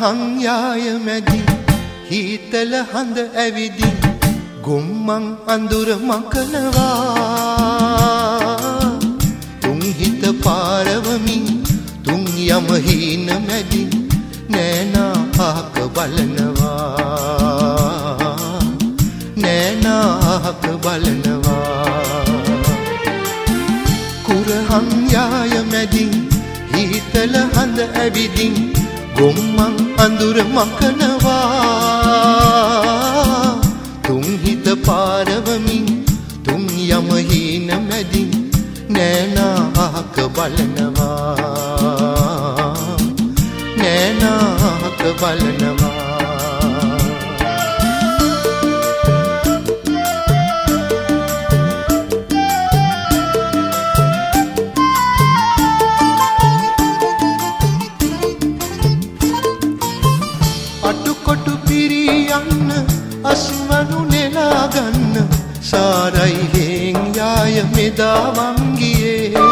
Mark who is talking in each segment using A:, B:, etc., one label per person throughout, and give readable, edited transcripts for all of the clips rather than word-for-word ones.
A: කුරහන් යාය මැදි හීතල හඳ ඇවිදි ගොම්මන් අඳුර මකනවා තුන් හිත පාරවමින් තුන් යම හීන මැදි නෑනා අහක බලනවා නෑනා අහක බලනවා කුරහන් යාය මැදි හීතල හඳ ඇවිදි ගොම්මන් අඳුර මකනවා තුන් හිත පාරවමින් තුන් යම හීන මැදි නෑනා අහක බලනවා නෑනා අහක බලනවා අටුකොටු පිරියන්න අස්වනු නෙලා ගන්න සාරයි හේන් යාය මෙදා වංගියේ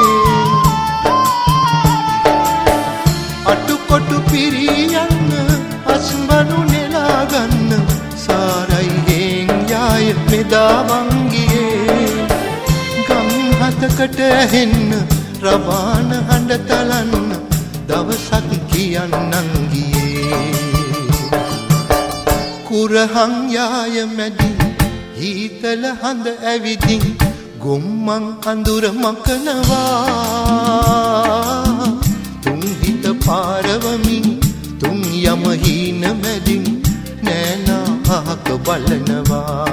A: අටුකොටු පිරියන්න අස්වනු නෙලා ගන්න සාරයි හේන් යාය මෙදා වංගියේ ගම් හතකට ඇහෙන්න රබාන හඬ තලන්න දවසක් කියන්නන් ගියේ කුරහන් යාය මැදි හීතල හඳ ඇවිදි ගොම්මන් අඳුර මකනවා තුන් හිත පාරවමින් තුන් යම හීන මැදි නෑනා අහක බලනවා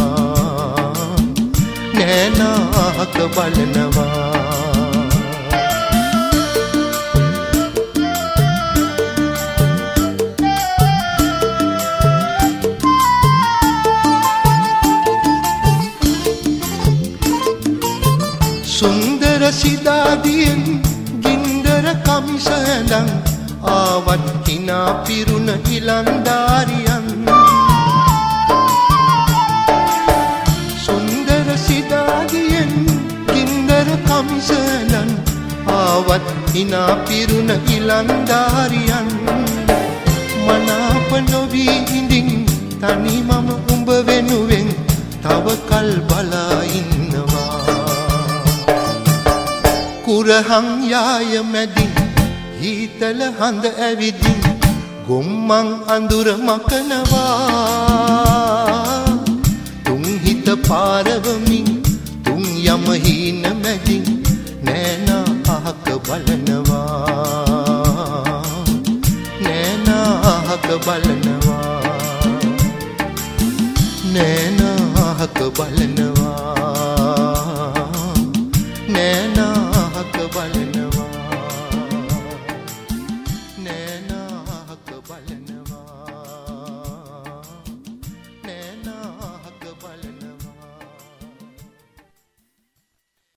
A: නෑනා අහක බලනවා සුන්දර සිදාදියෙන් ගින්දර කමිස ඇඳන් ආවත් හිනා පිරුණ ඉලන්දාරියන් සුන්දර සිදාදියෙන් ගින්දර කමිස ඇඳන් ආවත් හිනා පිරුණ ඉලන්දාරියන් මනාප නොවී ඉඳින් තනි මම උඹ වෙනුවෙන් තව කල් බලා ඉන්නවා කුරහන් යාය මැදි හීතල හඳ ඇවිදි ගොම්මන් අඳුර මකනවා තුන් හිත පාරවමින් තුන් යම හීන මැදි නෑනා අහක බලනවා නෑනා අහක බලනවා නෑනා අහක බලනවා